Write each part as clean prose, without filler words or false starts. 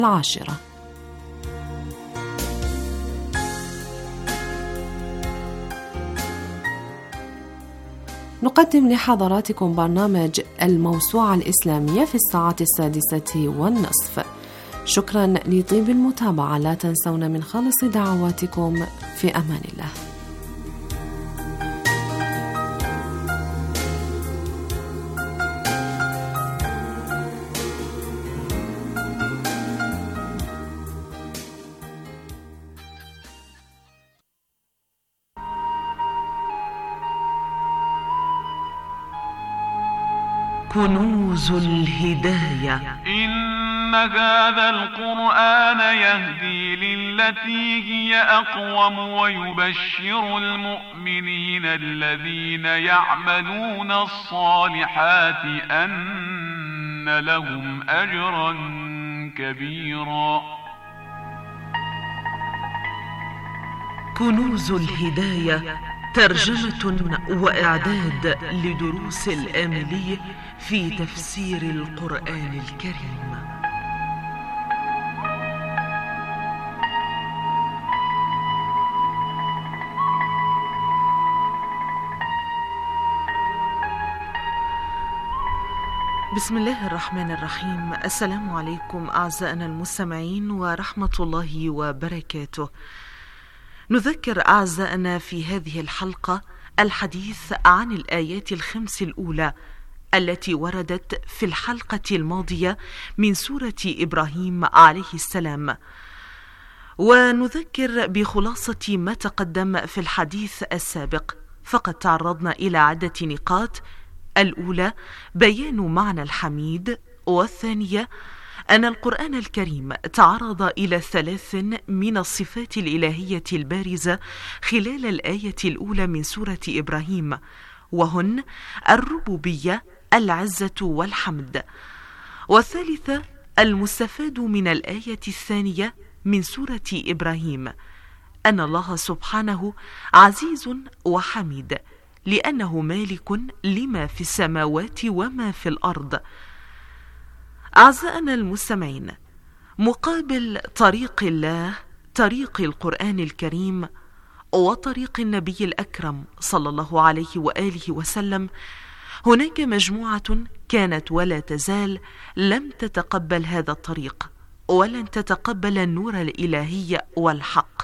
10. نقدم لحضراتكم برنامج الموسوعة الإسلامية في الساعة 6:30. شكرا لطيب المتابعة. لا تنسون من خالص دعواتكم. في أمان الله. كنوز الهداية. إن هذا القرآن يهدي للتي هي أقوم ويبشر المؤمنين الذين يعملون الصالحات أن لهم أجرا كبيرا. كنوز الهداية ترجمة وإعداد لدروس الآملي في تفسير القرآن الكريم. بسم الله الرحمن الرحيم. السلام عليكم أعزائنا المستمعين ورحمة الله وبركاته. نذكر أعزائنا في هذه الحلقة الحديث عن الآيات الخمس الأولى التي وردت في الحلقة الماضية من سورة إبراهيم عليه السلام، ونذكر بخلاصة ما تقدم في الحديث السابق. فقد تعرضنا إلى عدة نقاط: الأولى بيان معنى الحميد، والثانية أن القرآن الكريم تعرض إلى 3 من الصفات الإلهية البارزة خلال الآية الأولى من سورة إبراهيم، وهن الربوبية، العزة والحمد. والثالثة المستفاد من الآية الثانية من سورة إبراهيم أن الله سبحانه عزيز وحميد، لأنه مالك لما في السماوات وما في الأرض. أعزائنا المستمعين، مقابل طريق الله طريق القرآن الكريم وطريق النبي الأكرم صلى الله عليه وآله وسلم، هناك مجموعة كانت ولا تزال لم تتقبل هذا الطريق ولن تتقبل النور الإلهي والحق.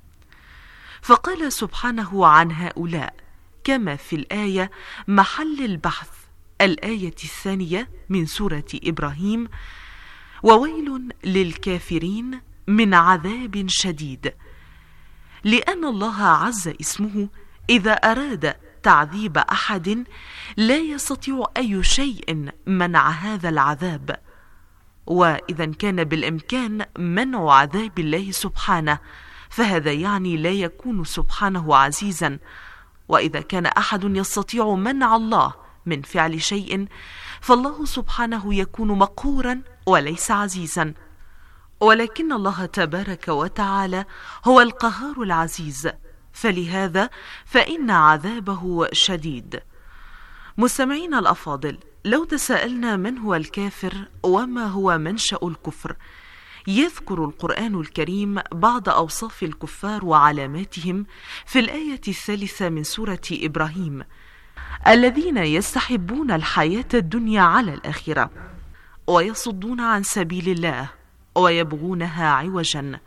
فقال سبحانه عن هؤلاء كما في الآية محل البحث، الآية الثانية من سورة إبراهيم: وويل للكافرين من عذاب شديد. لأن الله عز اسمه إذا أراد تعذيب أحد لا يستطيع أي شيء منع هذا العذاب، وإذا كان بالإمكان منع عذاب الله سبحانه فهذا يعني لا يكون سبحانه عزيزا. وإذا كان أحد يستطيع منع الله من فعل شيء فالله سبحانه يكون مقهورا وليس عزيزا. ولكن الله تبارك وتعالى هو القهار العزيز، فلهذا فإن عذابه شديد. مستمعين الأفاضل، لو تساءلنا من هو الكافر وما هو منشأ الكفر، يذكر القرآن الكريم بعض أوصاف الكفار وعلاماتهم في الآية الثالثة من سورة إبراهيم: الذين يستحبون الحياة الدنيا على الآخرة ويصدون عن سبيل الله ويبغونها عوجا.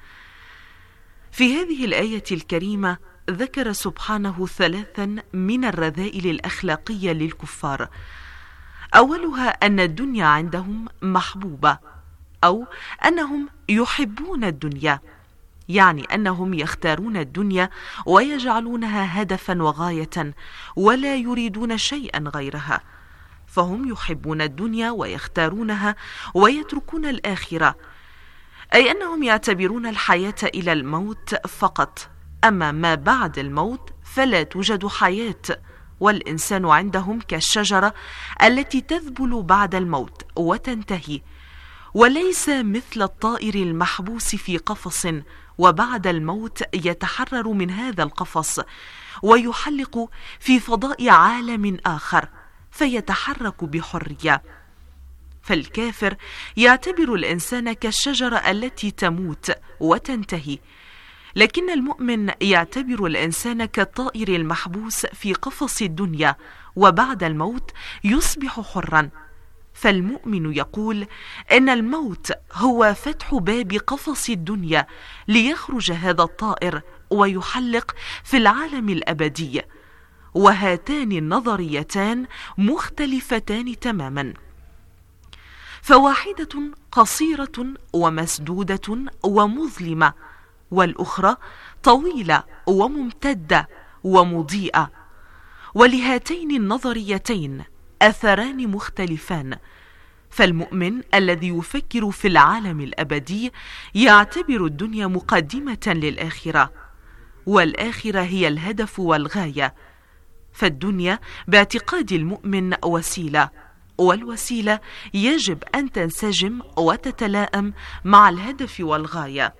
في هذه الآية الكريمة ذكر سبحانه 3 من الرذائل الأخلاقية للكفار. أولها أن الدنيا عندهم محبوبة، أو أنهم يحبون الدنيا، يعني أنهم يختارون الدنيا ويجعلونها هدفا وغاية ولا يريدون شيئا غيرها، فهم يحبون الدنيا ويختارونها ويتركون الآخرة، أي أنهم يعتبرون الحياة إلى الموت فقط، أما ما بعد الموت فلا توجد حياة، والإنسان عندهم كالشجرة التي تذبل بعد الموت وتنتهي، وليس مثل الطائر المحبوس في قفص وبعد الموت يتحرر من هذا القفص ويحلق في فضاء عالم آخر فيتحرك بحرية. فالكافر يعتبر الإنسان كالشجرة التي تموت وتنتهي، لكن المؤمن يعتبر الإنسان كالطائر المحبوس في قفص الدنيا، وبعد الموت يصبح حرا. فالمؤمن يقول إن الموت هو فتح باب قفص الدنيا ليخرج هذا الطائر ويحلق في العالم الأبدي. وهاتان النظريتان مختلفتان تماما، فواحدة قصيرة ومسدودة ومظلمة، والأخرى طويلة وممتدة ومضيئة. ولهاتين النظريتين أثران مختلفان، فالمؤمن الذي يفكر في العالم الأبدي يعتبر الدنيا مقدمة للآخرة، والآخرة هي الهدف والغاية. فالدنيا باعتقاد المؤمن وسيلة، والوسيلة يجب أن تنسجم وتتلائم مع الهدف والغاية.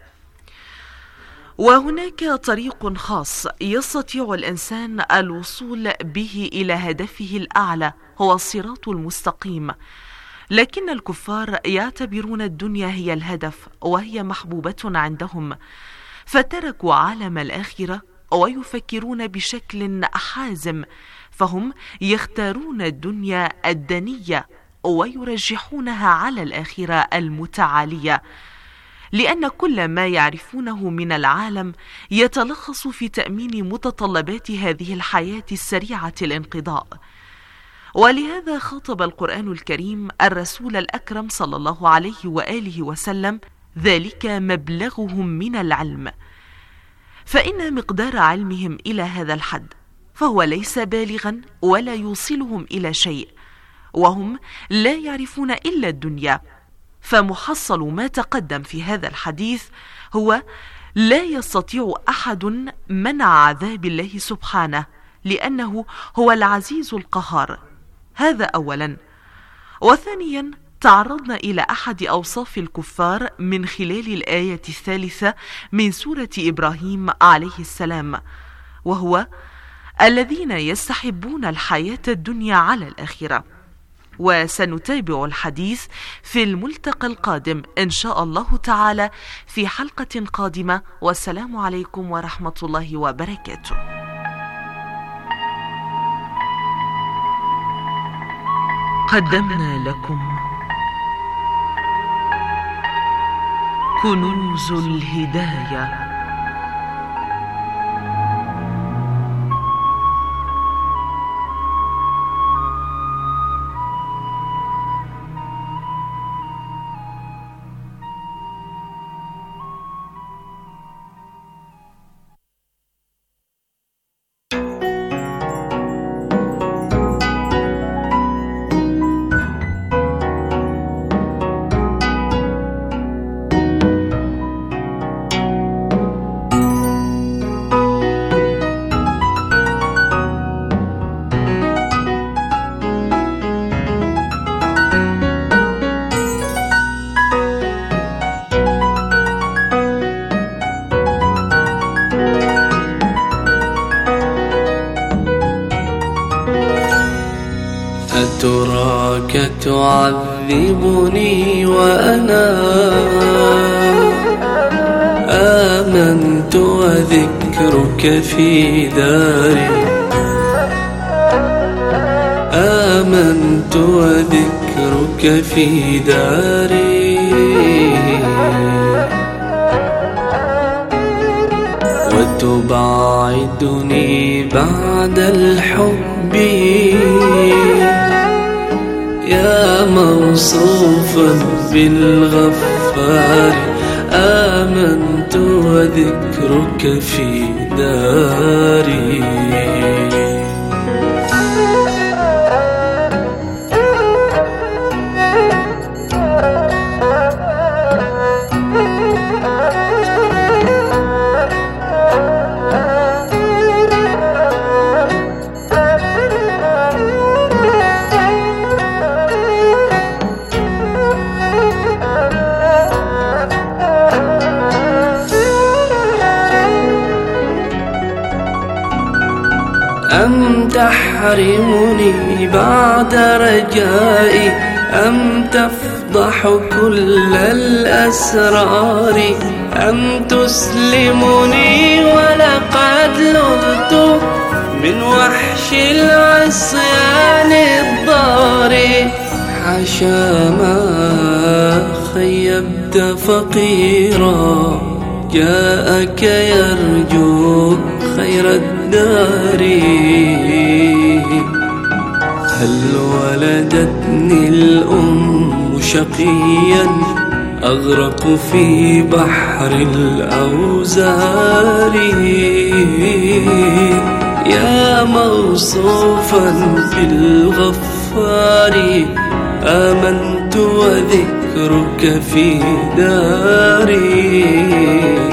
وهناك طريق خاص يستطيع الإنسان الوصول به إلى هدفه الأعلى، هو الصراط المستقيم. لكن الكفار يعتبرون الدنيا هي الهدف وهي محبوبة عندهم، فتركوا عالم الآخرة ويفكرون بشكل حازم، فهم يختارون الدنيا الدنية ويرجحونها على الآخرة المتعالية، لأن كل ما يعرفونه من العالم يتلخص في تأمين متطلبات هذه الحياة السريعة الانقضاء. ولهذا خاطب القرآن الكريم الرسول الأكرم صلى الله عليه وآله وسلم: ذلك مبلغهم من العلم. فإن مقدار علمهم إلى هذا الحد فهو ليس بالغا ولا يوصلهم إلى شيء، وهم لا يعرفون إلا الدنيا. فمحصل ما تقدم في هذا الحديث هو لا يستطيع أحد منع عذاب الله سبحانه، لأنه هو العزيز القهار. هذا أولا. وثانيا، تعرضنا إلى أحد أوصاف الكفار من خلال الآية الثالثة من سورة إبراهيم عليه السلام، وهو الذين يستحبون الحياة الدنيا على الآخرة. وسنتابع الحديث في الملتقى القادم إن شاء الله تعالى في حلقة قادمة، والسلام عليكم ورحمة الله وبركاته. قدمنا لكم كنوز الهداية. أتراك تعذبني وأنا آمنت وذكرك في داري، آمنت وذكرك في داري، وتبعدني بعد الحب يا موصوفا بالغفار، آمنت وذكرك في داري. أم تحرمني بعد رجائي أم تفضح كل الأسرار أم تسلمني ولقد لذت من وحش العصيان الضار حاشا ما خيبت فقيرا جاءك يرجو خير الدار هل ولدتني الأم شقيا أغرق في بحر الأوزار يا موصوفا بالغفار آمنت وذكرك في داري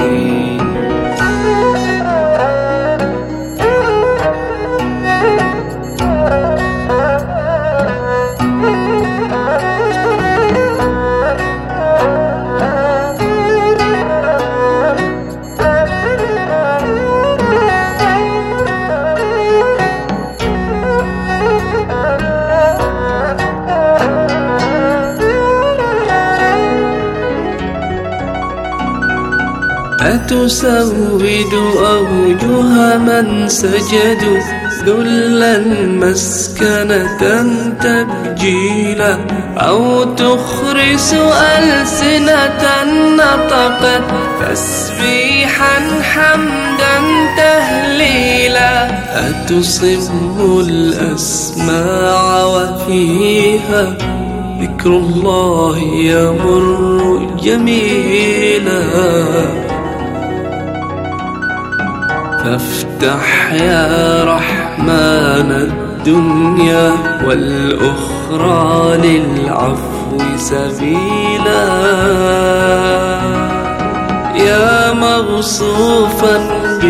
أتسود أوجه من سجدوا ذلا مسكنة تبجيلا أو تخرس ألسنة نطقت تسبيحا حمدا تهليلا أتصم الأسماع وفيها ذكر الله يمر جميلا فافتح يا رحمن الدنيا والأخرى للعفو سبيلا يا موصوفا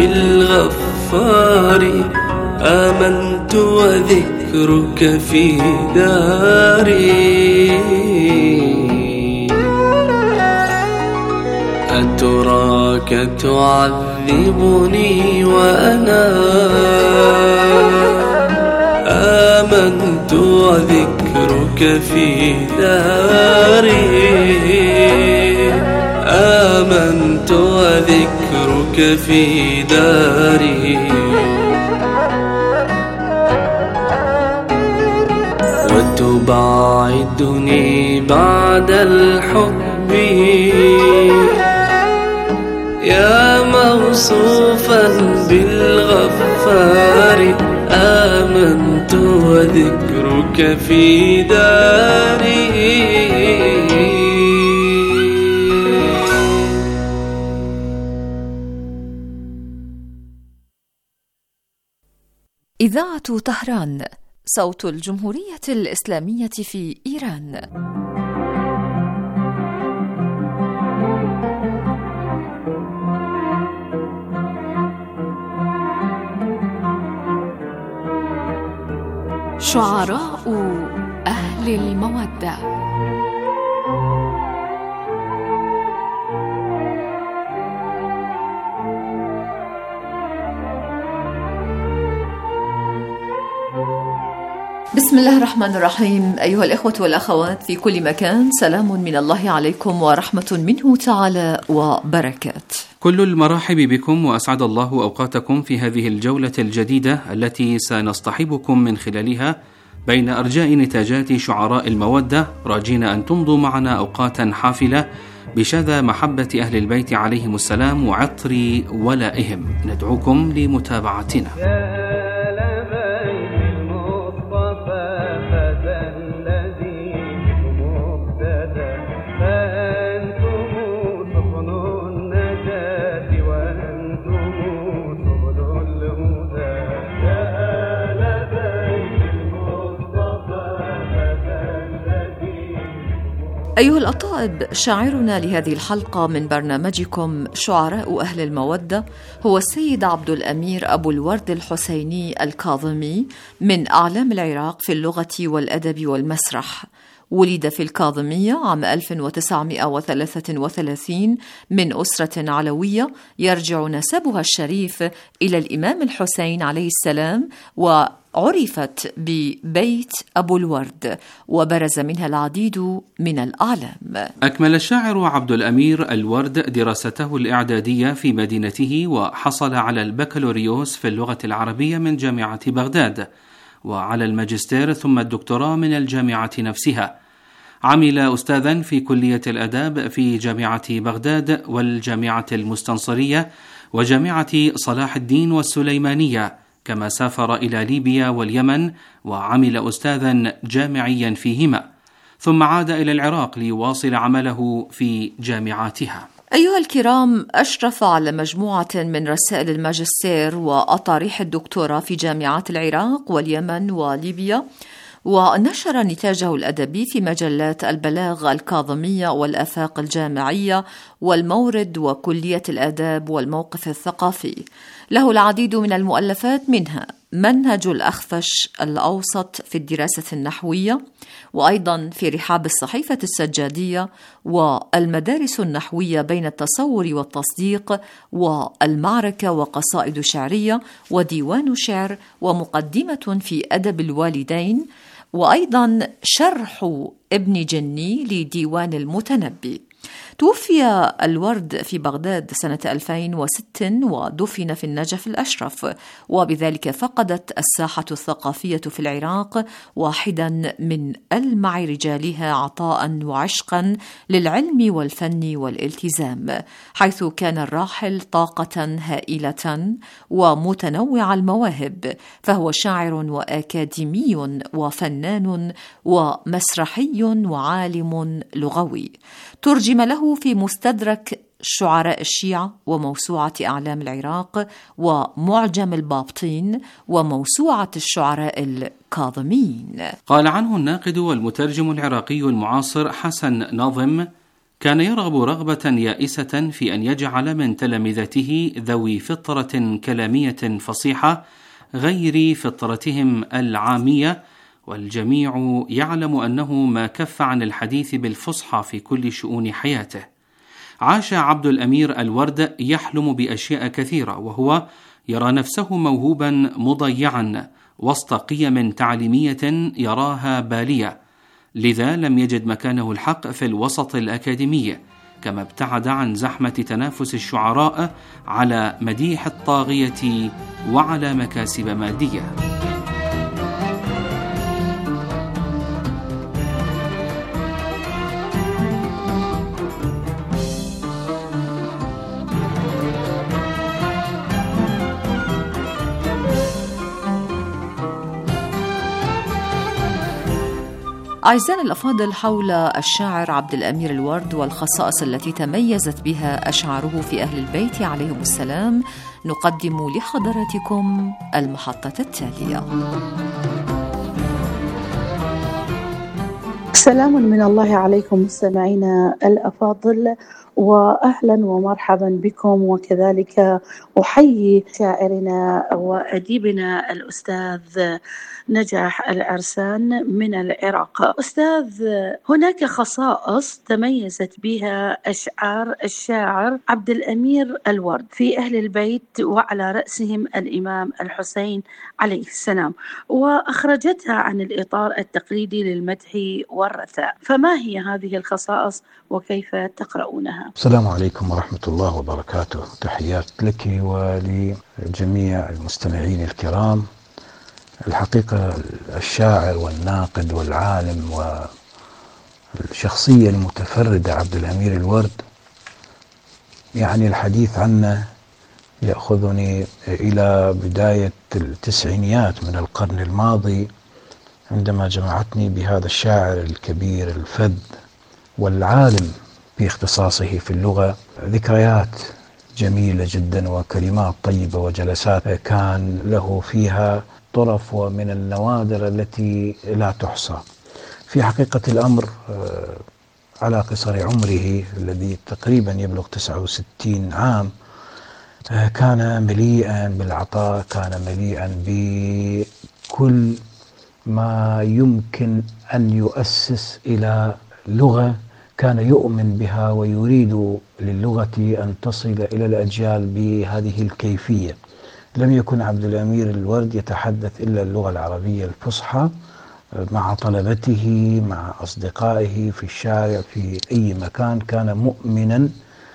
بالغفار آمنت وذكرك في داري أتراك تعذبني وأنا آمنت وذكرك في داري آمنت وذكرك في داري وتباعدني بعد الحب يا موصوفا بالغفار آمنت وذكرك في داري إذاعة طهران صوت الجمهورية الإسلامية في إيران. شعراء أهل المودة. بسم الله الرحمن الرحيم. أيها الإخوة والأخوات في كل مكان، سلام من الله عليكم ورحمة منه تعالى وبركات. كل المرحب بكم وأسعد الله أوقاتكم في هذه الجولة الجديدة التي سنصطحبكم من خلالها بين أرجاء نتاجات شعراء المودة، راجين أن تمضوا معنا أوقاتا حافلة بشذا محبة أهل البيت عليهم السلام وعطر ولائهم. ندعوكم لمتابعتنا. أيها الأطائب، شاعرنا لهذه الحلقة من برنامجكم شعراء أهل المودة هو السيد عبد الأمير أبو الورد الحسيني الكاظمي من أعلام العراق في اللغة والأدب والمسرح. ولد في الكاظمية عام 1933 من أسرة علوية يرجع نسبها الشريف إلى الإمام الحسين عليه السلام، عرفت ببيت أبو الورد وبرز منها العديد من الأعلام. أكمل الشاعر عبد الأمير الورد دراسته الإعدادية في مدينته وحصل على البكالوريوس في اللغة العربية من جامعة بغداد، وعلى الماجستير ثم الدكتوراه من الجامعة نفسها. عمل أستاذا في كلية الآداب في جامعة بغداد والجامعة المستنصرية وجامعة صلاح الدين والسليمانية، كما سافر إلى ليبيا واليمن وعمل أستاذا جامعيا فيهما، ثم عاد إلى العراق ليواصل عمله في جامعاتها. أيها الكرام، أشرف على مجموعة من رسائل الماجستير وأطاريح الدكتوراه في جامعات العراق واليمن وليبيا، ونشر نتاجه الأدبي في مجلات البلاغ الكاظمية والآفاق الجامعية والمورد وكلية الآداب والموقف الثقافي. له العديد من المؤلفات، منها منهج الأخفش الأوسط في الدراسة النحوية، وأيضا في رحاب الصحيفة السجادية، والمدارس النحوية بين التصور والتصديق، والمعركة وقصائد شعرية، وديوان شعر، ومقدمة في أدب الوالدين، وأيضا شرح ابن جني لديوان المتنبي. توفي الورد في بغداد سنة 2006 ودفن في النجف الأشرف، وبذلك فقدت الساحة الثقافية في العراق واحدا من ألمع رجالها عطاء وعشقا للعلم والفن والالتزام، حيث كان الراحل طاقة هائلة ومتنوع المواهب، فهو شاعر وأكاديمي وفنان ومسرحي وعالم لغوي. ترجم له في مستدرك شعراء الشيعة وموسوعة أعلام العراق ومعجم البابطين وموسوعة الشعراء الكاظمين. قال عنه الناقد والمترجم العراقي المعاصر حسن ناظم: كان يرغب رغبة يائسة في أن يجعل من تلامذته ذوي فطرة كلامية فصيحة غير فطرتهم العامية، والجميع يعلم أنه ما كف عن الحديث بالفصحى في كل شؤون حياته. عاش عبد الأمير الورد يحلم بأشياء كثيرة، وهو يرى نفسه موهوبا مضيعا وسط قيم تعليمية يراها بالية، لذا لم يجد مكانه الحق في الوسط الأكاديمي، كما ابتعد عن زحمة تنافس الشعراء على مديح الطاغية وعلى مكاسب مادية. أعزائنا الأفاضل، حول الشاعر عبد الأمير الورد والخصائص التي تميزت بها أشعاره في أهل البيت عليهم السلام، نقدم لحضراتكم المحطة التالية. سلام من الله عليكم مستمعينا الأفاضل، وأهلا ومرحبا بكم، وكذلك أحيي شاعرنا وأديبنا الأستاذ نجاح العرسان من العراق. أستاذ، هناك خصائص تميزت بها أشعار الشاعر عبد الأمير الورد في أهل البيت، وعلى رأسهم الإمام الحسين عليه السلام، وأخرجتها عن الإطار التقليدي للمدح والرثاء، فما هي هذه الخصائص وكيف تقرؤونها؟ السلام عليكم ورحمة الله وبركاته. تحيات لك ولجميع المستمعين الكرام. الحقيقة الشاعر والناقد والعالم والشخصية المتفردة عبد الأمير الورد، يعني الحديث عنه يأخذني إلى بداية التسعينيات من القرن الماضي، عندما جمعتني بهذا الشاعر الكبير الفذ والعالم في اختصاصه في اللغة ذكريات جميلة جدا وكلمات طيبة وجلسات كان له فيها طرف ومن النوادر التي لا تحصى. في حقيقة الأمر على قصر عمره الذي تقريبا يبلغ 69 عام كان مليئا بالعطاء، كان مليئا بكل ما يمكن أن يؤسس إلى لغة كان يؤمن بها ويريد للغة أن تصل إلى الأجيال بهذه الكيفية. لم يكن عبد الأمير الورد يتحدث إلا اللغة العربية الفصحى مع طلبته، مع أصدقائه في الشارع، في أي مكان. كان مؤمنا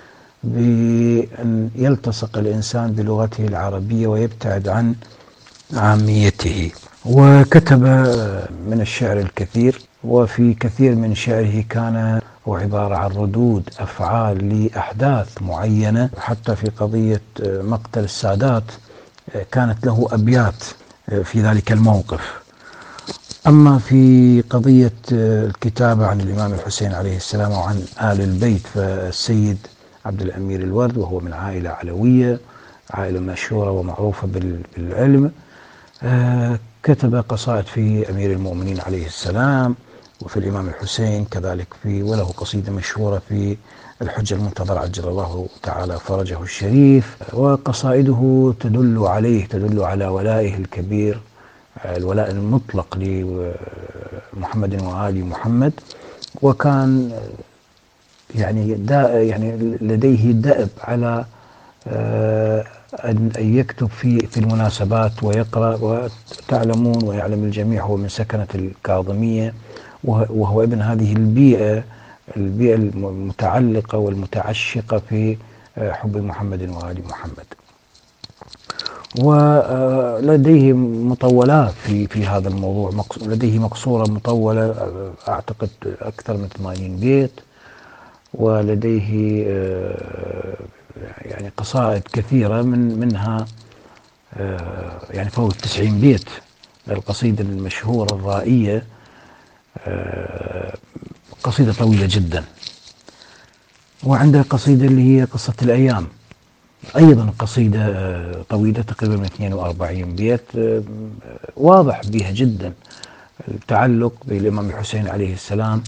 بأن يلتصق الإنسان بلغته العربية ويبتعد عن عاميته. وكتب من الشعر الكثير، وفي كثير من شعره كان هو عبارة عن ردود أفعال لأحداث معينة. حتى في قضية مقتل السادات كانت له أبيات في ذلك الموقف. أما في قضية الكتابة عن الإمام الحسين عليه السلام وعن آل البيت، فالسيد عبد الأمير الورد وهو من عائلة علوية، عائلة مشهورة ومعروفة بالعلم، كتب قصائد في أمير المؤمنين عليه السلام وفي الإمام الحسين كذلك، وله قصيدة مشهورة في الحجة المنتظر عجل الله تعالى فرجه الشريف. وقصائده تدل على ولائه الكبير، الولاء المطلق لمحمد وآل محمد. وكان يعني لديه دأب على أن يكتب في المناسبات ويقرأ. وتعلمون ويعلم الجميع هو من سكنة الكاظمية، وهو ابن هذه البيئة المتعلقة والمتعشقة في حب محمد وآل محمد. ولديه مطولات في هذا الموضوع، لديه مقصورة مطولة أعتقد أكثر من 80 بيت، ولديه يعني قصائد كثيرة منها يعني فوق 90 بيت. القصيدة المشهورة الرائية قصيدة طويلة جدا. وعنده قصيدة اللي هي قصة الأيام، أيضا قصيدة طويلة تقريبا من 42 بيت، واضح بها جدا التعلق بالإمام الحسين عليه السلام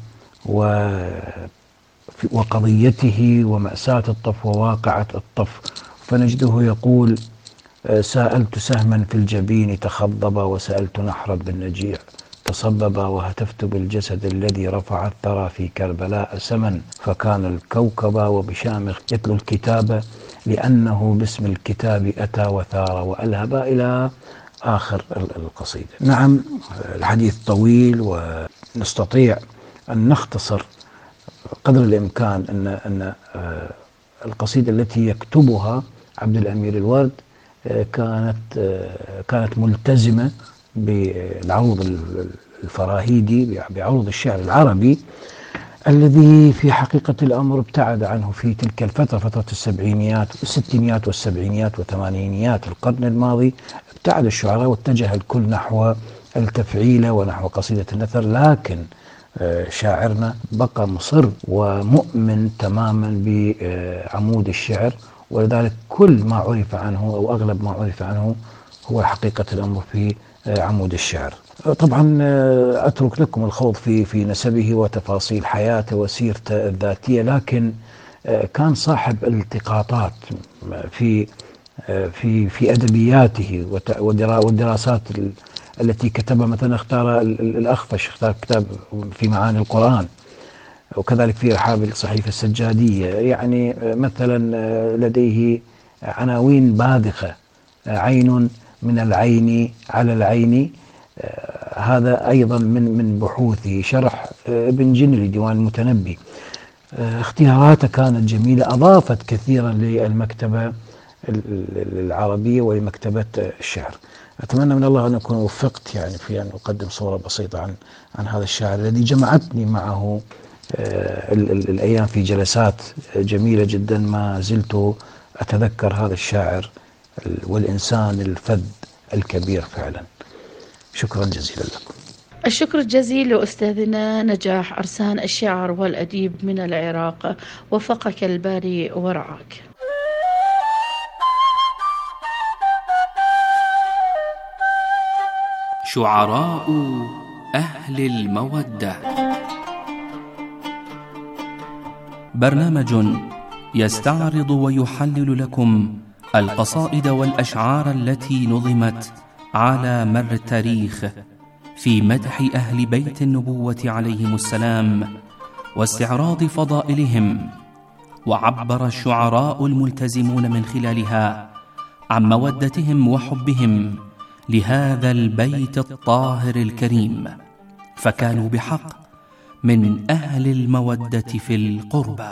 وقضيته ومأساة الطف وواقعة الطف. فنجده يقول: سألت سهما في الجبين تخضب، وسألت نحرا بالنجيع تصبب، وهتفت بالجسد الذي رفع الثرى في كربلاء سمن، فكان الكوكب وبشامخ يتلو الكتاب، لأنه باسم الكتاب أتى وثار وألهب، إلى آخر القصيدة. نعم، الحديث طويل ونستطيع أن نختصر قدر الإمكان أن القصيدة التي يكتبها عبد الأمير الورد كانت ملتزمة بالعروض الفراهيدي، بعروض الشعر العربي الذي في حقيقة الأمر ابتعد عنه في تلك الفترة، فترة السبعينيات والستينيات والسبعينيات والثمانينيات القرن الماضي. ابتعد الشعراء واتجه الكل نحو التفعيلة ونحو قصيدة النثر، لكن شاعرنا بقى مصر ومؤمن تماما بعمود الشعر، ولذلك كل ما عرف عنه أو أغلب ما عرف عنه هو حقيقة الأمر في عمود الشعر. طبعا أترك لكم الخوض في نسبه وتفاصيل حياته وسيرته الذاتية، لكن كان صاحب التقاطات في أدبياته والدراسات التي كتبها. مثلا اختار الأخفش، اختار كتاب في معاني القرآن، وكذلك في رحاب الصحيفة السجادية. يعني مثلا لديه عناوين باذخة: عين من العين على العين، هذا أيضا من بحوثه. شرح ابن جني لديوان المتنبي. اختياراته كانت جميلة، أضافت كثيرا للمكتبة العربية ولمكتبة الشعر. أتمنى من الله أن أكون وفقت يعني في أن أقدم صورة بسيطة عن هذا الشاعر الذي جمعتني معه الأيام في جلسات جميلة جدا. ما زلت أتذكر هذا الشاعر والإنسان الفذ الكبير فعلا. شكرا جزيلا لكم. الشكر الجزيل لأستاذنا نجاح أرسان، الشاعر والأديب من العراق، وفقك الباري ورعاك. شعراء أهل المودة، برنامج يستعرض ويحلل لكم القصائد والأشعار التي نظمت على مر التاريخ في مدح أهل بيت النبوة عليهم السلام واستعراض فضائلهم. وعبر الشعراء الملتزمون من خلالها عن مودتهم وحبهم لهذا البيت الطاهر الكريم، فكانوا بحق من أهل المودة في القربى.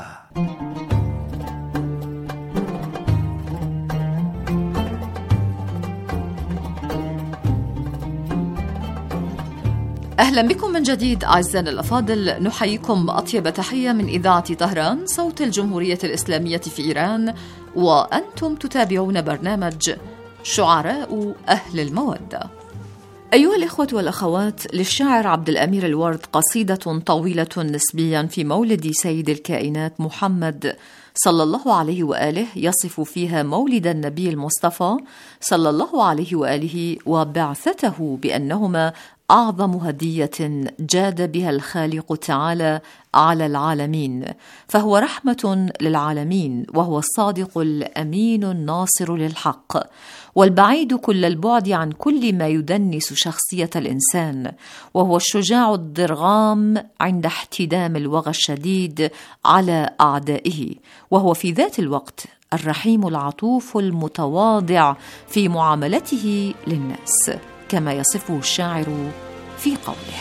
أهلا بكم من جديد أعزائنا الأفاضل، نحييكم أطيب تحية من إذاعة طهران صوت الجمهورية الإسلامية في إيران، وأنتم تتابعون برنامج شعراء أهل المودة. أيها الإخوة والأخوات، للشاعر عبد الأمير الورد قصيدة طويلة نسبيا في مولد سيد الكائنات محمد صلى الله عليه وآله، يصف فيها مولد النبي المصطفى صلى الله عليه وآله وبعثته بأنهما أعظم هدية جاد بها الخالق تعالى على العالمين، فهو رحمة للعالمين، وهو الصادق الأمين الناصر للحق، والبعيد كل البعد عن كل ما يدنس شخصية الإنسان، وهو الشجاع الضرغام عند احتدام الوغى الشديد على أعدائه، وهو في ذات الوقت الرحيم العطوف المتواضع في معاملته للناس، كما يصفه الشاعر في قوله: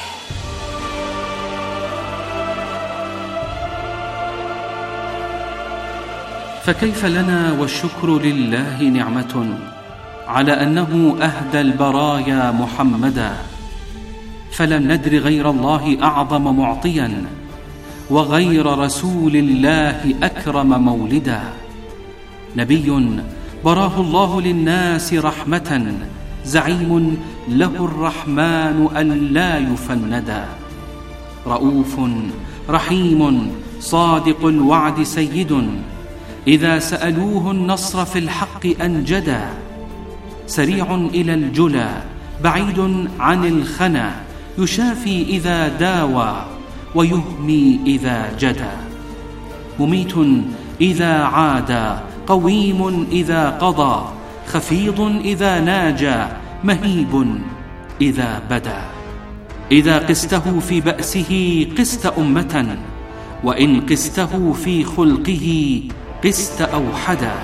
فكيف لنا والشكر لله نعمة على أنه أهدى البرايا محمدا، فلم ندر غير الله أعظم معطيا، وغير رسول الله أكرم مولدا. نبي براه الله للناس رحمة، زعيم له الرحمن ألا يفندا. رؤوف رحيم صادق الوعد سيد، إذا سألوه النصر في الحق أنجدا. سريع إلى الجلا بعيد عن الخنا، يشافي إذا داوى ويهمي إذا جدا. مميت إذا عادى، قويم إذا قضى، خفيض إذا ناجى، مهيب إذا بدا. إذا قسته في بأسه قست أمة، وإن قسته في خلقه قست أوحدا.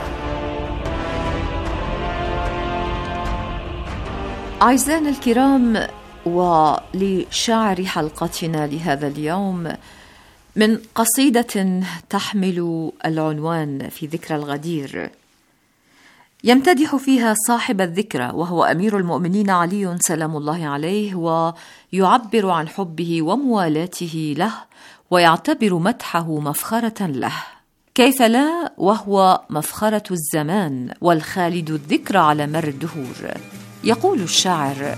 أعزائنا الكرام، ولشاعر حلقتنا لهذا اليوم من قصيدة تحمل العنوان في ذكرى الغدير، يمتدح فيها صاحب الذكرى وهو أمير المؤمنين علي سلام الله عليه، ويعبر عن حبه وموالاته له، ويعتبر مدحه مفخرة له. كيف لا وهو مفخرة الزمان والخالد الذكرى على مر الدهور. يقول الشاعر: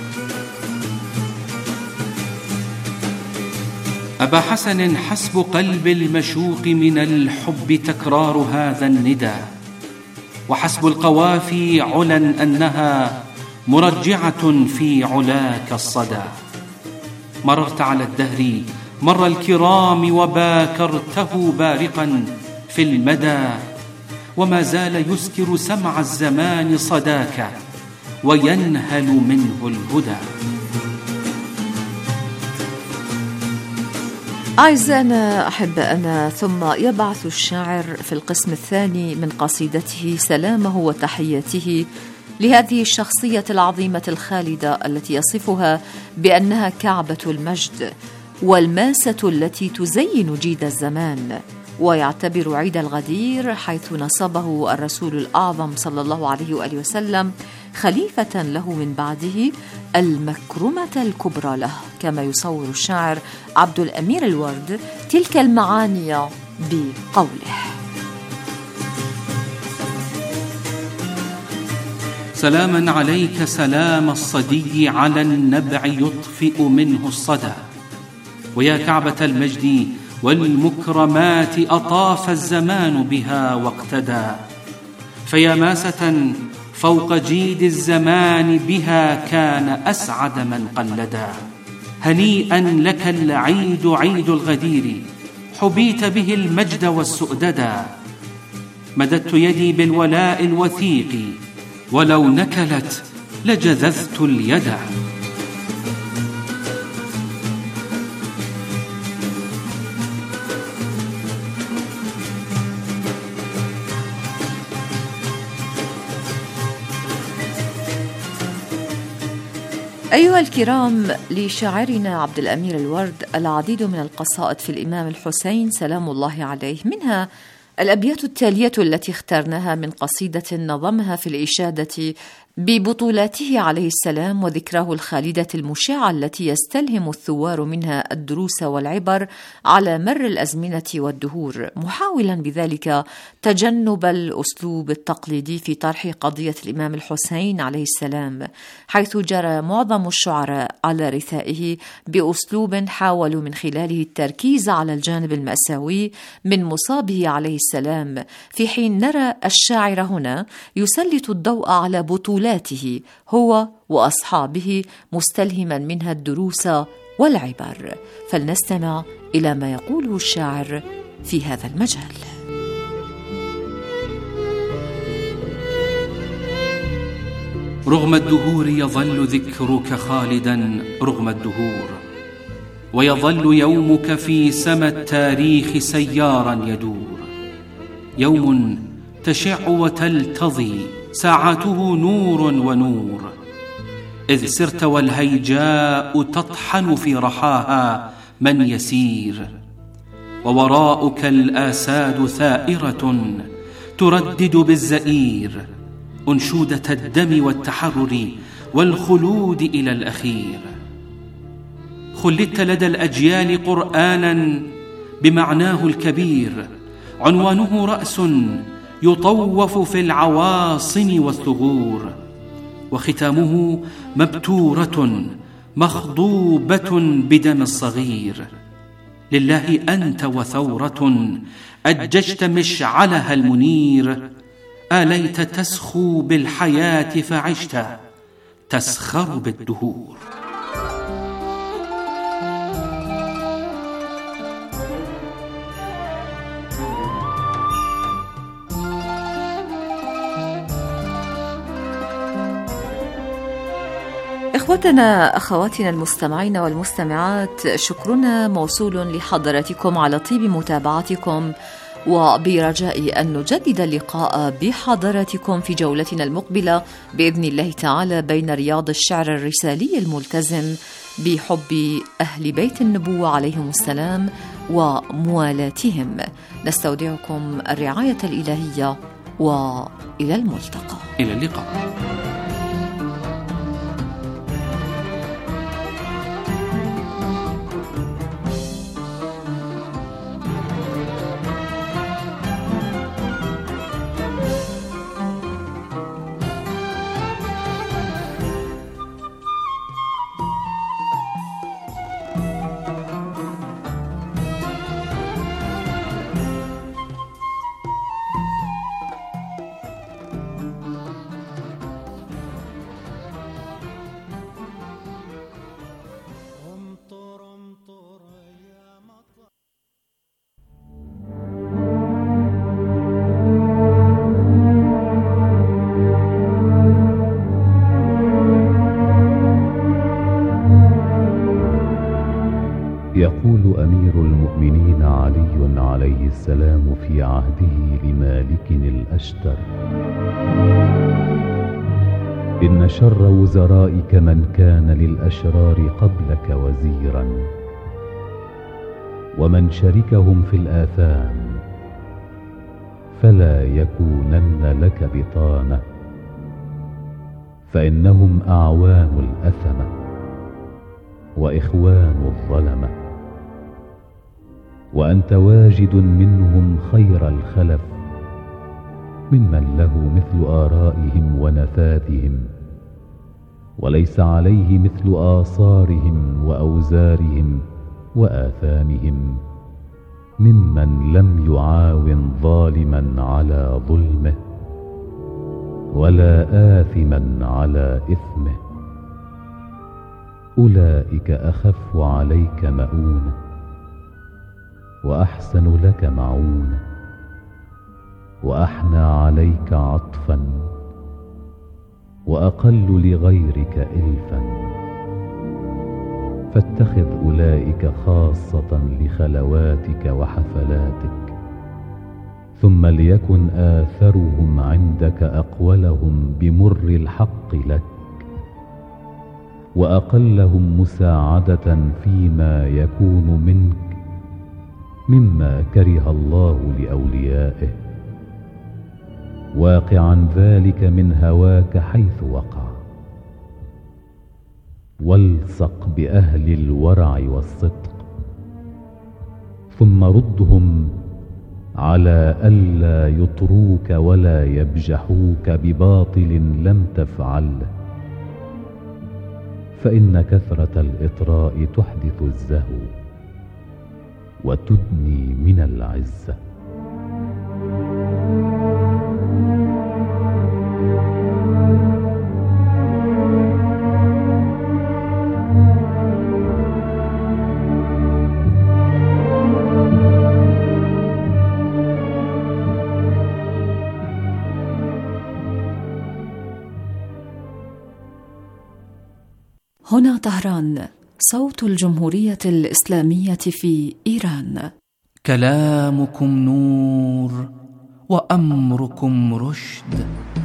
أبا حسن، حسب قلب المشوق من الحب تكرار هذا الندى، وحسب القوافي علا أنها مرجعة في علاك الصدى. مررت على الدهر مر الكرام، وباكرته بارقا في المدى، وما زال يسكر سمع الزمان صداك، وينهل منه الهدى. أعزائنا أحبائنا، ثم يبعث الشاعر في القسم الثاني من قصيدته سلامه وتحياته لهذه الشخصية العظيمة الخالدة التي يصفها بأنها كعبة المجد والماسة التي تزين جيد الزمان، ويعتبر عيد الغدير حيث نصبه الرسول الأعظم صلى الله عليه وآله وسلم خليفة له من بعده المكرمة الكبرى له، كما يصور الشاعر عبد الأمير الورد تلك المعاني بقوله: سلاما عليك سلام الصدي، على النبع يطفئ منه الصدى. ويا كعبة المجد والمكرمات، أطاف الزمان بها واقتدى. فيا ماسة فوق جيد الزمان، بها كان أسعد من قلدا. هنيئا لك العيد عيد الغدير، حبيت به المجد والسؤددا. مددت يدي بالولاء الوثيق، ولو نكلت لجذذت اليد. أيها الكرام، لشاعرنا عبد الأمير الورد العديد من القصائد في الإمام الحسين سلام الله عليه، منها الأبيات التالية التي اخترناها من قصيدة نظمها في الإشادة ببطولاته عليه السلام وذكراه الخالدة المشعة التي يستلهم الثوار منها الدروس والعبر على مر الأزمنة والدهور، محاولا بذلك تجنب الأسلوب التقليدي في طرح قضية الإمام الحسين عليه السلام، حيث جرى معظم الشعراء على رثائه بأسلوب حاولوا من خلاله التركيز على الجانب المأساوي من مصابه عليه السلام، في حين نرى الشاعر هنا يسلط الضوء على بطولاته هو وأصحابه مستلهما منها الدروس والعبر. فلنستمع إلى ما يقوله الشاعر في هذا المجال. رغم الدهور يظل ذكرك خالدا رغم الدهور، ويظل يومك في سما التاريخ سيارا يدور، يوم تشع وتلتضي ساعته نور ونور، إذ سرت والهيجاء تطحن في رحاها من يسير، ووراءك الآساد ثائرة تردد بالزئير أنشودة الدم والتحرر والخلود إلى الأخير. خلدت لدى الأجيال قرآنا بمعناه الكبير، عنوانه رأس يطوف في العواصم والثغور، وختامه مبتورة مخضوبة بدم الصغير. لله أنت وثورة أججت مشعلها المنير، آليت تسخو بالحياة فعشت تسخر بالدهور. إخوتنا أخواتنا المستمعين والمستمعات، شكرنا موصول لحضراتكم على طيب متابعتكم، وبرجاء أن نجدد اللقاء بحضراتكم في جولتنا المقبلة بإذن الله تعالى بين رياض الشعر الرسالي الملتزم بحب أهل بيت النبوة عليهم السلام وموالاتهم. نستودعكم الرعاية الإلهية وإلى الملتقى. إلى اللقاء. يقول أمير المؤمنين علي عليه السلام في عهده لمالك الأشتر: إن شر وزرائك من كان للأشرار قبلك وزيرا، ومن شركهم في الآثام فلا يكونن لك بطانة، فإنهم أعوان الأثمة وإخوان الظلمة، وأنت واجد منهم خير الخلف ممن له مثل آرائهم ونفاذهم، وليس عليه مثل آثارهم وأوزارهم وآثامهم، ممن لم يعاون ظالما على ظلمه ولا آثما على إثمه. أولئك أخف عليك مؤونة وأحسن لك معونة وأحنى عليك عطفا وأقل لغيرك إلفا، فاتخذ أولئك خاصة لخلواتك وحفلاتك، ثم ليكن آثرهم عندك أقولهم بمر الحق لك، وأقلهم مساعدة فيما يكون منك مما كره الله لأوليائه، واقعا ذلك من هواك حيث وقع. والصق بأهل الورع والصدق، ثم ردهم على ألا يطروك ولا يبجحوك بباطل لم تفعله، فإن كثرة الإطراء تحدث الزهو وتدني من العزة. هنا طهران، صوت الجمهورية الإسلامية في إيران. كلامكم نور وأمركم رشد.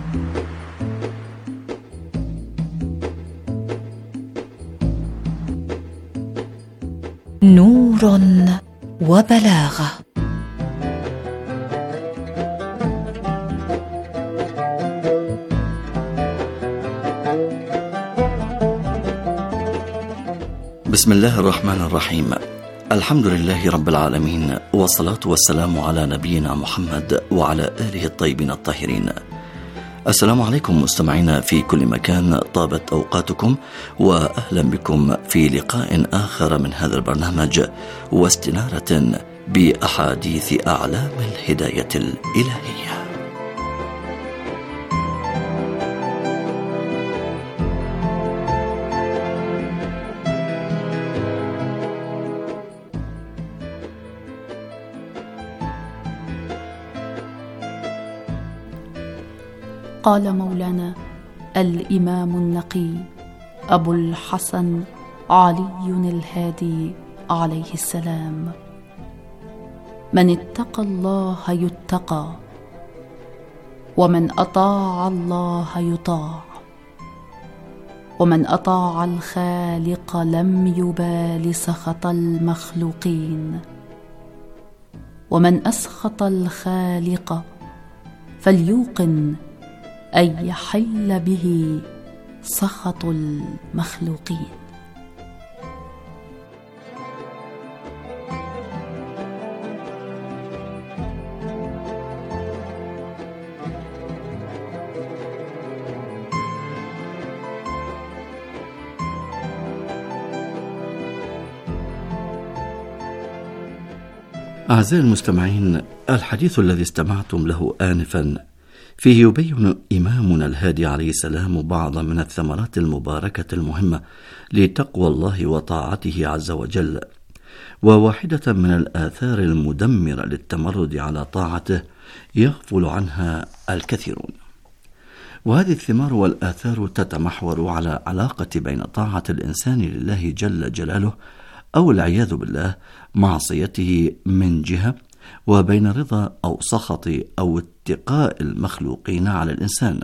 نور وبلاغة. بسم الله الرحمن الرحيم. الحمد لله رب العالمين، والصلاة والسلام على نبينا محمد وعلى آله الطيبين الطاهرين. السلام عليكم مستمعينا في كل مكان، طابت أوقاتكم وأهلا بكم في لقاء آخر من هذا البرنامج، واستنارة بأحاديث أعلام الهداية الإلهية. قال مولانا الإمام النقي أبو الحسن علي الهادي عليه السلام: من اتقى الله يتقى، ومن أطاع الله يطاع، ومن أطاع الخالق لم يبال سخط المخلوقين، ومن أسخط الخالق فليوقن أن يحل به سخط المخلوقين. أعزائي المستمعين، الحديث الذي استمعتم له آنفا فيه يبين إمامنا الهادي عليه السلام بعض من الثمرات المباركة المهمة لتقوى الله وطاعته عز وجل، وواحدة من الآثار المدمرة للتمرد على طاعته يغفل عنها الكثيرون. وهذه الثمار والآثار تتمحور على علاقة بين طاعة الإنسان لله جل جلاله أو العياذ بالله معصيته من جهة، وبين رضا أو سخط أو اتقاء المخلوقين على الإنسان.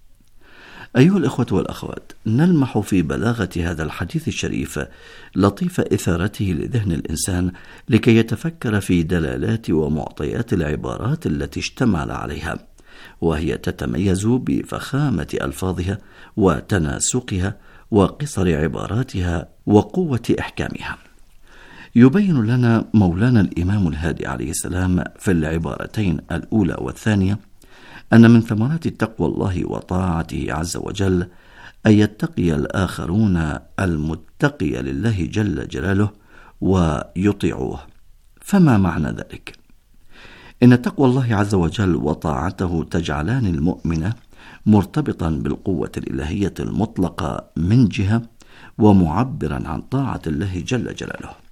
أيها الإخوة والأخوات، نلمح في بلاغة هذا الحديث الشريف لطيف إثارته لذهن الإنسان لكي يتفكر في دلالات ومعطيات العبارات التي اشتمل عليها، وهي تتميز بفخامة ألفاظها وتناسقها وقصر عباراتها وقوة إحكامها. يبين لنا مولانا الإمام الهادي عليه السلام في العبارتين الأولى والثانية أن من ثمرات تقوى الله وطاعته عز وجل أن يتقي الآخرون المتقي لله جل جلاله ويطيعوه. فما معنى ذلك؟ إن تقوى الله عز وجل وطاعته تجعلان المؤمن مرتبطا بالقوة الإلهية المطلقة من جهة، ومعبرا عن طاعة الله جل جلاله.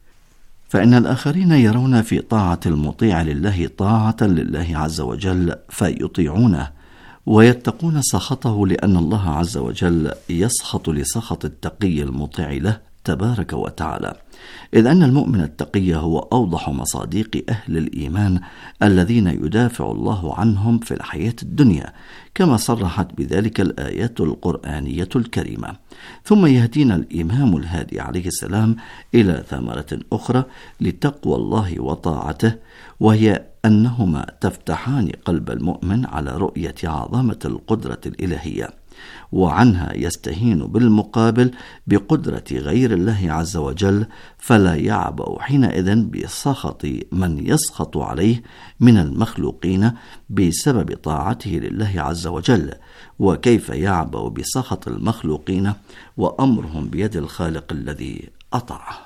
فإن الآخرين يرون في طاعة المطيع لله طاعة لله عز وجل فيطيعونه ويتقون سخطه، لأن الله عز وجل يسخط لسخط التقي المطيع له تبارك وتعالى، إذ أن المؤمن التقي هو أوضح مصاديق أهل الإيمان الذين يدافع الله عنهم في الحياة الدنيا، كما صرحت بذلك الآيات القرآنية الكريمة. ثم يهدينا الإمام الهادي عليه السلام إلى ثمرة أخرى لتقوى الله وطاعته، وهي أنهما تفتحان قلب المؤمن على رؤية عظمة القدرة الإلهية، وعنها يستهين بالمقابل بقدرة غير الله عز وجل، فلا يعبأ حينئذ بسخط من يسخط عليه من المخلوقين بسبب طاعته لله عز وجل. وكيف يعبأ بسخط المخلوقين وأمرهم بيد الخالق الذي أطاعه؟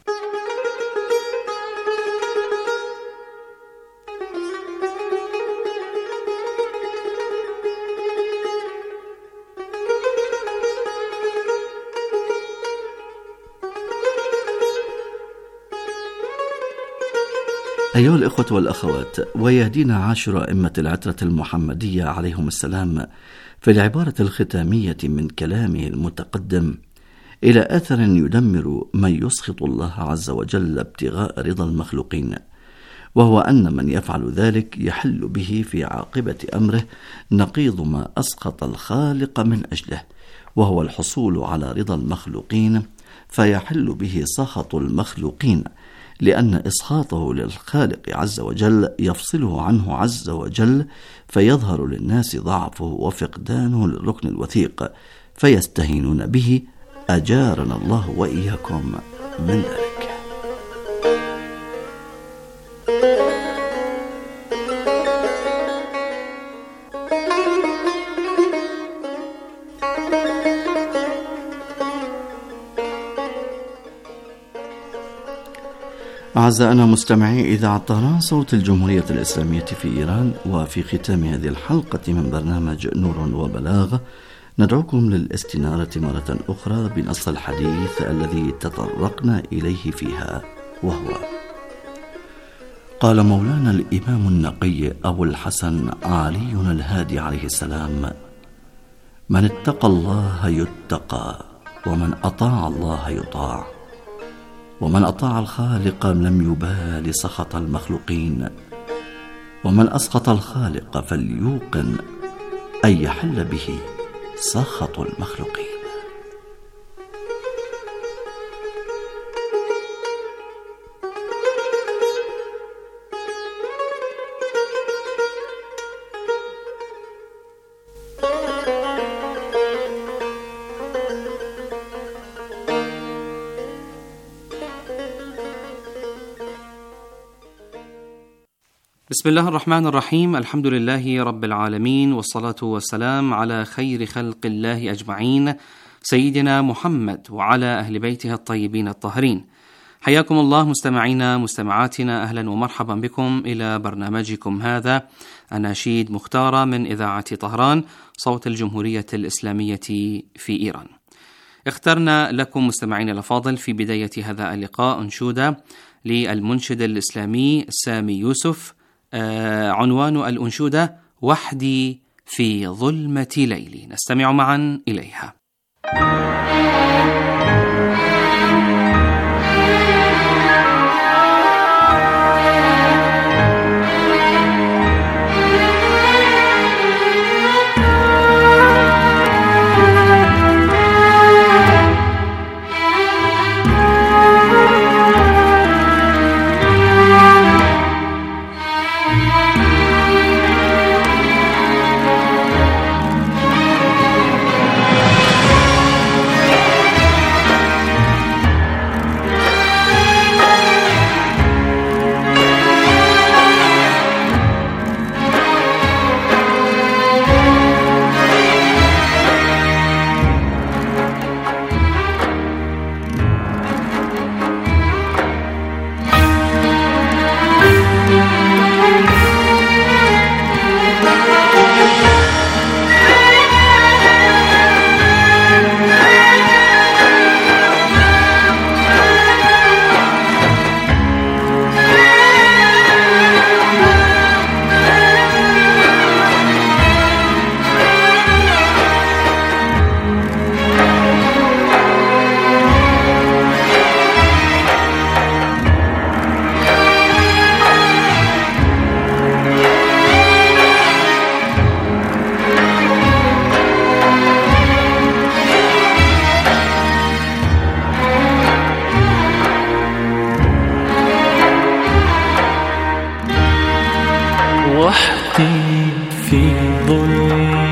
أيها الإخوة والأخوات، ويهدينا عاشر أئمة العترة المحمدية عليهم السلام في العبارة الختامية من كلامه المتقدم إلى أثر يدمر من يسخط الله عز وجل ابتغاء رضا المخلوقين، وهو أن من يفعل ذلك يحل به في عاقبة أمره نقيض ما أسخط الخالق من أجله، وهو الحصول على رضا المخلوقين، فيحل به سخط المخلوقين، لأن إسخاطه للخالق عز وجل يفصله عنه عز وجل، فيظهر للناس ضعفه وفقدانه للركن الوثيق، فيستهينون به، أجارنا الله وإياكم من ذلك. أعزائنا مستمعي إذاعة طهران صوت الجمهورية الإسلامية في إيران، وفي ختام هذه الحلقة من برنامج نور وبلاغ ندعوكم للاستنارة مرة أخرى بنص الحديث الذي تطرقنا إليه فيها، وهو: قال مولانا الإمام النقي أبو الحسن علي الهادي عليه السلام: من اتقى الله يتقى، ومن أطاع الله يطاع، ومن أطاع الخالق لم يبال سخط المخلوقين، ومن أسخط الخالق فليوقن أن يحل به سخط المخلوقين. بسم الله الرحمن الرحيم. الحمد لله رب العالمين، والصلاة والسلام على خير خلق الله أجمعين، سيدنا محمد وعلى أهل بيته الطيبين الطاهرين. حياكم الله مستمعينا مستمعاتنا، أهلا ومرحبا بكم إلى برنامجكم هذا أناشيد مختارة من إذاعة طهران صوت الجمهورية الإسلامية في إيران. اخترنا لكم مستمعين الأفاضل في بداية هذا اللقاء أنشودة للمنشد الإسلامي سامي يوسف، عنوان الأنشودة: وحدي في ظلمة ليلي. نستمع معا إليها.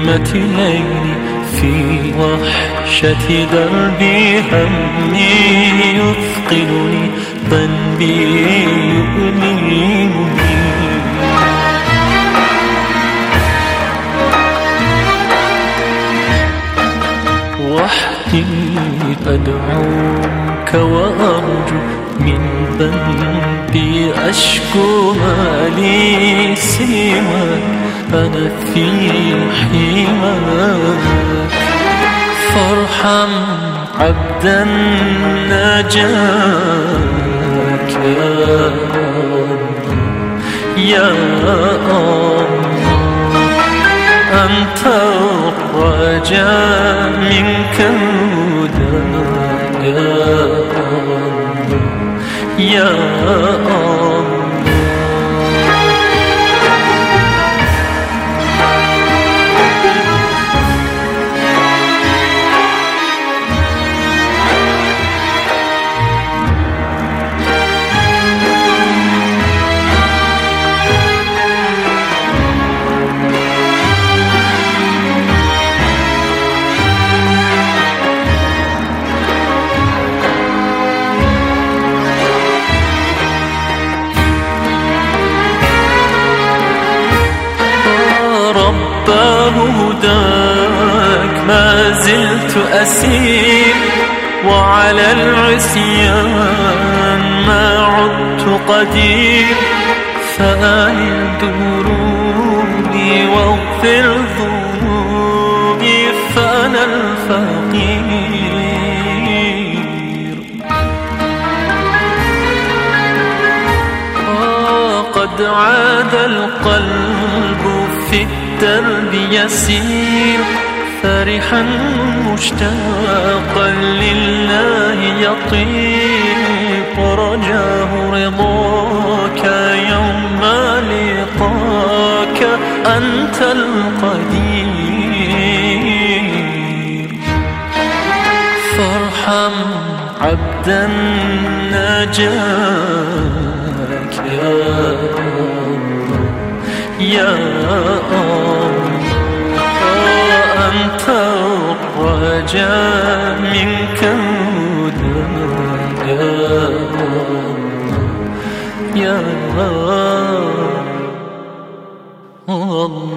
ظلمة ليلي في وحشة دربي همي يثقلني ذنبي يؤلمني وحدي أدعوك وأرجو من ذنبي أشكو ما لي سواك أنا في حماك فارحم عبدا ناجاك يا الله أنت الرجاء منك الهدى يا الله هداك ما زلت أسير وعلى العصيان ما عدت قدير فآل دروبي واغفر ذنوبي فأنا الفقير قد عاد القلب في الدرب يسير فرحا مشتاقا لله يطير ورجاه رضاك يوم لقاك أنت القدير فارحم عبدا ناجاك يا الله أنت الرجاء منك الهدى يا الله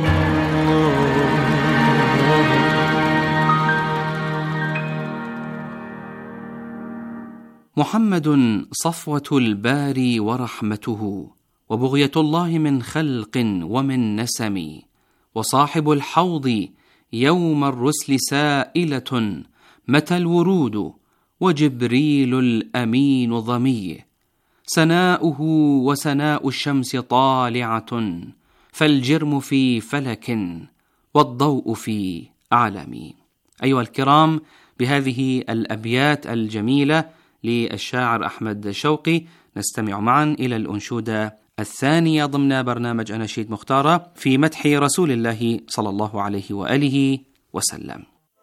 محمد صفوة الباري ورحمته وبغية الله من خلق ومن نسم وصاحب الحوض يوم الرسل سائلة متى الورود وجبريل الأمين ضمي سناؤه وسناء الشمس طالعة فالجرم في فلك والضوء في أعلم. أيها الكرام، بهذه الأبيات الجميلة للشاعر أحمد شوقي نستمع معا إلى الأنشودة الثانية ضمن برنامج أناشيد مختارة في مدح رسول الله صلى الله عليه وآله وسلم.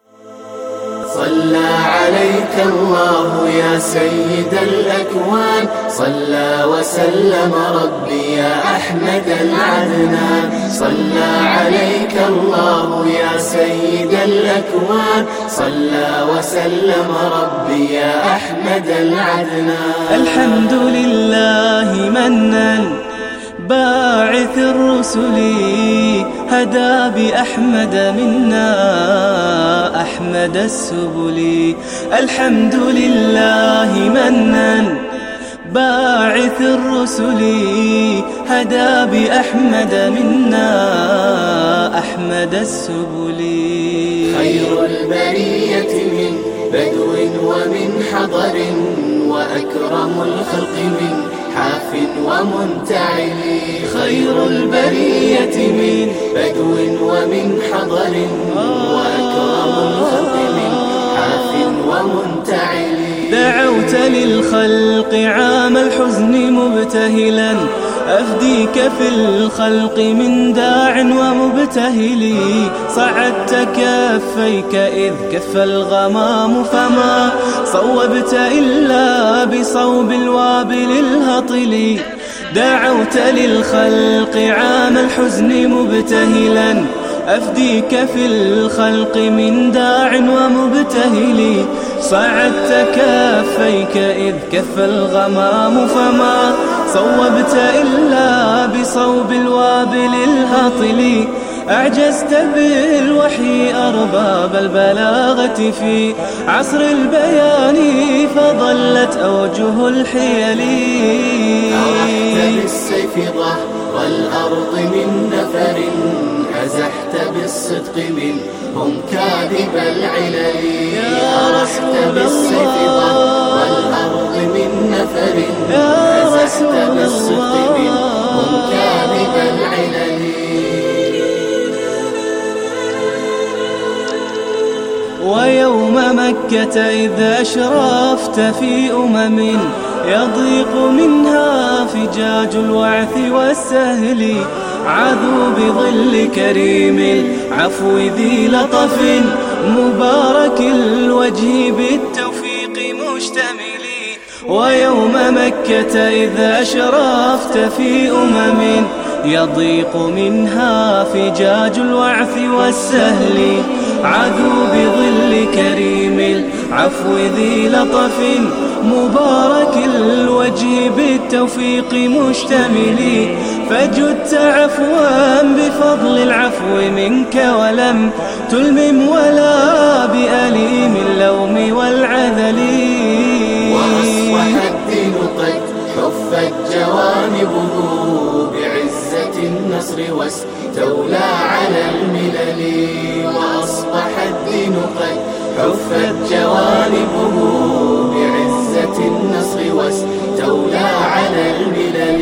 صلى عليك الله يا سيد الأكوان، صلى وسلم ربي يا أحمد العدنان. صلى عليك الله يا سيد الأكوان، صلى وسلم ربي يا أحمد العدنان. الحمد لله منن باعث الرسل هدى بأحمد منا أحمد السبل. الحمد لله منن باعث الرسل هدى بأحمد منا أحمد السبل. خير البرية من بدو ومن حضر، وأكرم الخلق من حاف ومنتعل. خير البرية من بدو ومن حضر، وأكرم الخلق من حاف ومنتعل. دعوت للخلق عام الحزن مبتهلا، أفديك في الخلق من داع ومبتهل. صعدت كفيك إذ كف الغمام، فما صوبت إلا بصوب الوابل الهطل. دعوت للخلق عام الحزن مبتهلا، أفديك في الخلق من داع ومبتهل. صعدت كافيك إذ كف الغمام فما صوبت إلا بصوب الوابل الهاطل. أعجزت بالوحي أرباب البلاغة في عصر البيان فضلت أوجه الحيل. أرحت بالسيف ظهر الأرض من نفر أزحت بالصدق منهم كاذب العلل. أرحت بالسيف ظهر الأرض من نفر أزحت بالصدق منهم كاذب العلل. ويوم مكة إذا أشرفت في يضيق منها فجاج الوعث والسهل. عذوا بظل كريم العفو ذي لطف مبارك الوجه بالتوفيق مشتمل. ويوم مكة إذا أشرفت في يضيق منها فجاج الوعث والسهل. عذوا بظل كريم العفو ذي لطف مبارك الوجه بالتوفيق مشتمل. فجدت عفوا بفضل العفو منك ولم تلمم ولا بأليم اللوم والعذل. وأصبح الدين قد حفت جوانبه بعزة النصر واستولى على الملل. وأصبح الدين قد حفت جوانبه بعزة النصر واستولى على الملل.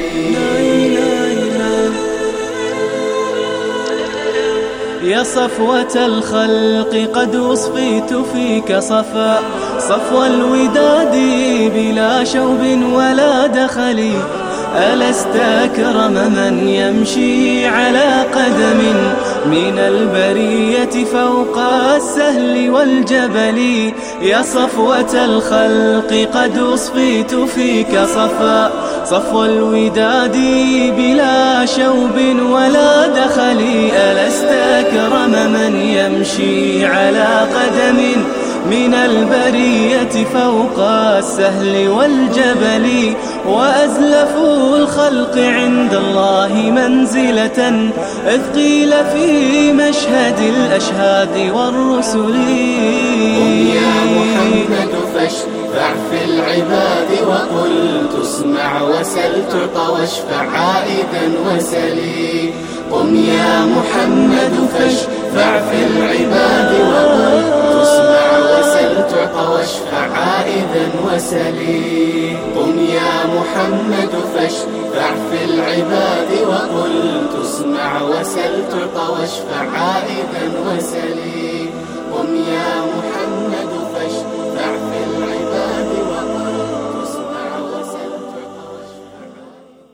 يا صفوة الخلق قد أصفيت فيك صفو الوداد بلا شوب ولا دخل. ألست أكرم من يمشي على قدم من البرية فوق السهل والجبل. يا صفوة الخلق قد أصفيت فيك صفو الوداد بلا شوب ولا دخل. ألست أكرم من يمشي على قدم من البرية فوق السهل والجبل. وأزلفوا الخلق عند الله منزلة إذ قيل في مشهد الأشهاد والرسل. قم يا محمد فاشفع في العباد وقل تسمع وسل تعطى واشفع عائدا وسلي. قم يا محمد فاشفع في العباد وقل تسمع وسل تعطى واشفع عائدا وسلي. قم يا محمد فاشفع في العباد وقل تسمع وسل تعطى واشفع عائدا وسلي. قم يا محمد فاشفع في العباد وقل تسمع وسل تعطى واشفع.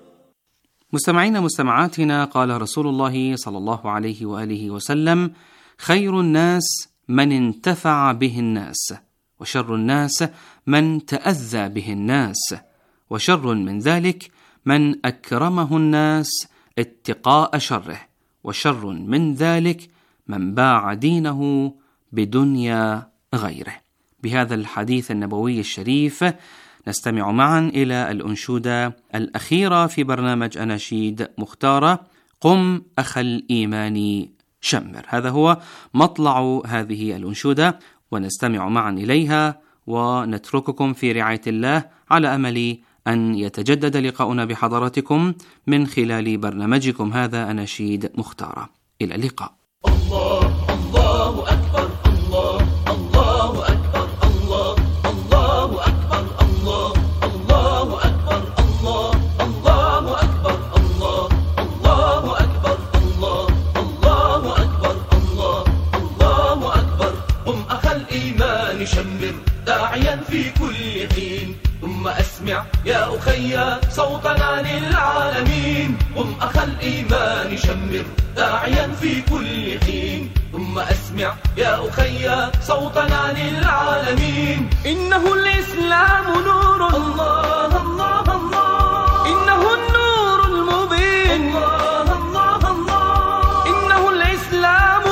مستمعين مستمعاتنا، قال رسول الله صلى الله عليه وآله وسلم: خير الناس من انتفع به الناس، وشر الناس من تأذى به الناس، وشر من ذلك من أكرمه الناس اتقاء شره، وشر من ذلك من باع دينه بدنيا غيره. بهذا الحديث النبوي الشريف نستمع معا إلى الأنشودة الأخيرة في برنامج أناشيد مختارة: قم أخا الإيمان شمر. هذا هو مطلع هذه الأنشودة، ونستمع معا إليها ونترككم في رعاية الله، على أمل أن يتجدد لقاؤنا بحضراتكم من خلال برنامجكم هذا أناشيد مختارة. إلى اللقاء. الله الله أكبر، الله الله أكبر، الله الله أكبر، الله الله أكبر، الله الله أكبر، الله الله أكبر، الله الله أكبر، الله الله أكبر. قم أخا الإيمان شمر داعيا في كل حين، ثم أسمع يا أخي صوتنا للعالمين. قم أخا الإيمان شمر داعيا في كل حين، ثم أسمع يا أخي صوتنا للعالمين. إنه الإسلام نور، الله الله الله، إنه النور المبين، الله الله الله، إنه الإسلام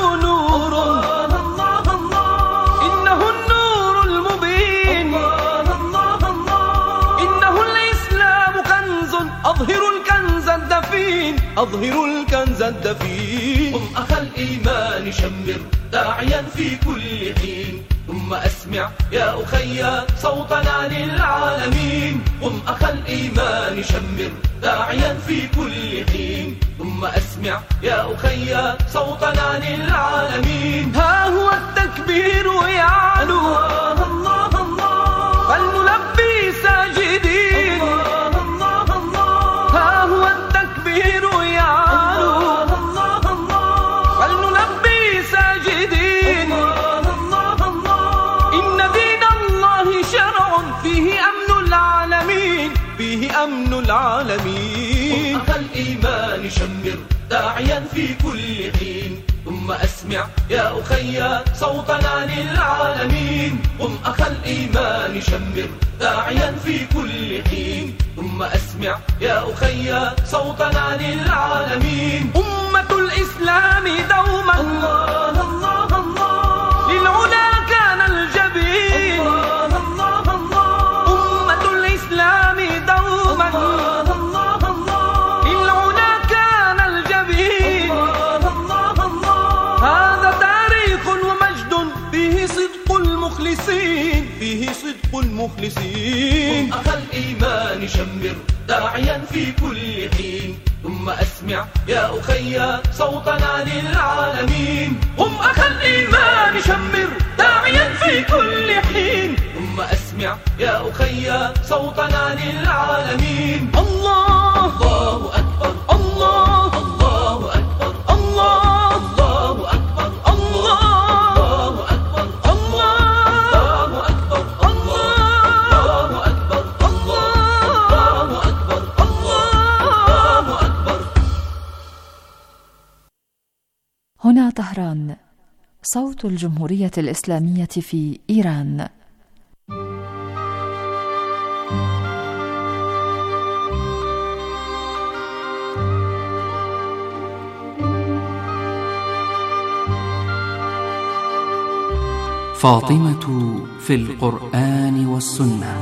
أظهر الكنز الدفين. قم أخا الإيمان شمر داعيا في كل حين، ثم أسمع يا أخي صوتنا للعالمين. قم أخا الإيمان شمر داعيا في كل حين، ثم أسمع يا أخي صوتنا للعالمين. ها هو التكبير يعلو، الله الله الله، فلنلبي ساجدين. الله الله الله، ها هو التكبير يعلو، الله الله الله، فلنلبي ساجدين. الله الله الله، إن دين الله شرع فيه أمن العالمين، فيه أمن العالمين. قم أخا الإيمان شمر داعيا في كل حين، ثم أسمع يا أخي صوتنا للعالمين. قم أخا الإيمان شمر داعيا في كل حين، ثم أسمع يا أخي صوتنا للعالمين. أمة الإسلام دوما الله الله الله، للعلا كان الجبين. الله الله الله، أمة الإسلام دوما الله الله الله، للعلا كان الجبين. الله الله الله، هذا تاريخ ومجد فيه صدق المخلصين، فيه صدق المخلصين. قم أخا الإيمان شمر داعيا في كل حين، ثم أسمع يا أخي صوتنا للعالمين. قم أخا الإيمان شمر داعيا في كل حين، ثم أسمع يا أخي صوتنا للعالمين. الله الله أكبر، الله الله أكبر، الله الله أكبر، الله أكبر، الله أكبر، الله أكبر، الله أكبر، الله أكبر. هنا طهران، صوت الجمهورية الإسلامية في إيران. فاطمة في القرآن والسنة.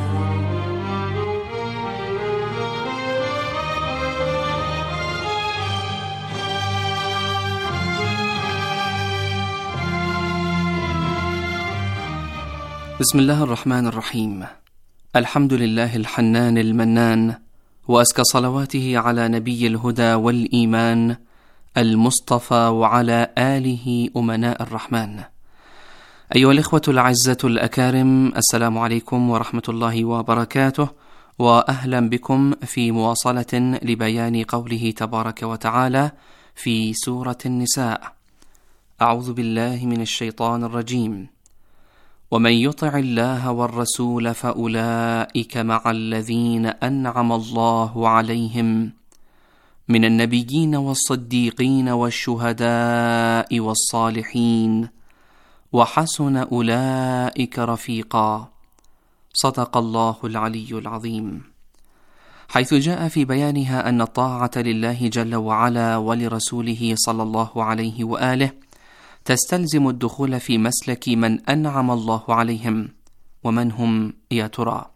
بسم الله الرحمن الرحيم. الحمد لله الحنان المنان، وأزكى صلواته على نبي الهدى والإيمان المصطفى وعلى آله أمناء الرحمن. أيها الإخوة الأعزة الأكارم، السلام عليكم ورحمة الله وبركاته، وأهلا بكم في مواصلة لبيان قوله تبارك وتعالى في سورة النساء: أعوذ بالله من الشيطان الرجيم: ومن يطع الله والرسول فأولئك مع الذين أنعم الله عليهم من النبيين والصديقين والشهداء والصالحين وحسن أولئك رفيقا. صدق الله العلي العظيم. حيث جاء في بيانها أن الطاعة لله جل وعلا ولرسوله صلى الله عليه وآله تستلزم الدخول في مسلك من أنعم الله عليهم. ومن هم يا ترى؟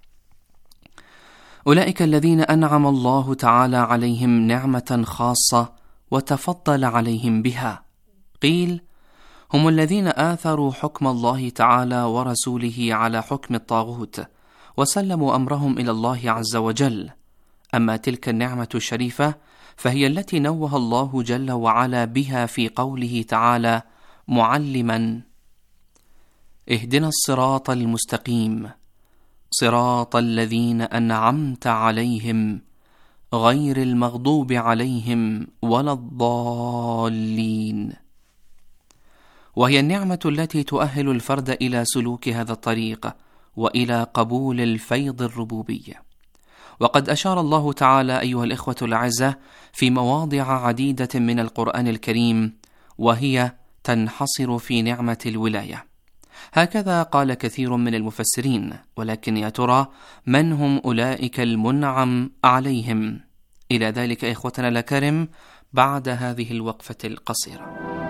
أولئك الذين أنعم الله تعالى عليهم نعمة خاصة وتفضل عليهم بها. قيل: هم الذين آثروا حكم الله تعالى ورسوله على حكم الطاغوت وسلموا أمرهم إلى الله عز وجل. أما تلك النعمة الشريفة فهي التي نوه الله جل وعلا بها في قوله تعالى معلما: اهدنا الصراط المستقيم صراط الذين أنعمت عليهم غير المغضوب عليهم ولا الضالين. وهي النعمة التي تؤهل الفرد إلى سلوك هذا الطريق وإلى قبول الفيض الربوبي. وقد أشار الله تعالى أيها الإخوة الأعزة في مواضع عديدة من القرآن الكريم، وهي تنحصر في نعمة الولاية. هكذا قال كثير من المفسرين. ولكن يا ترى من هم أولئك المنعم عليهم؟ إلى ذلك إخوتنا الأكارم بعد هذه الوقفة القصيرة.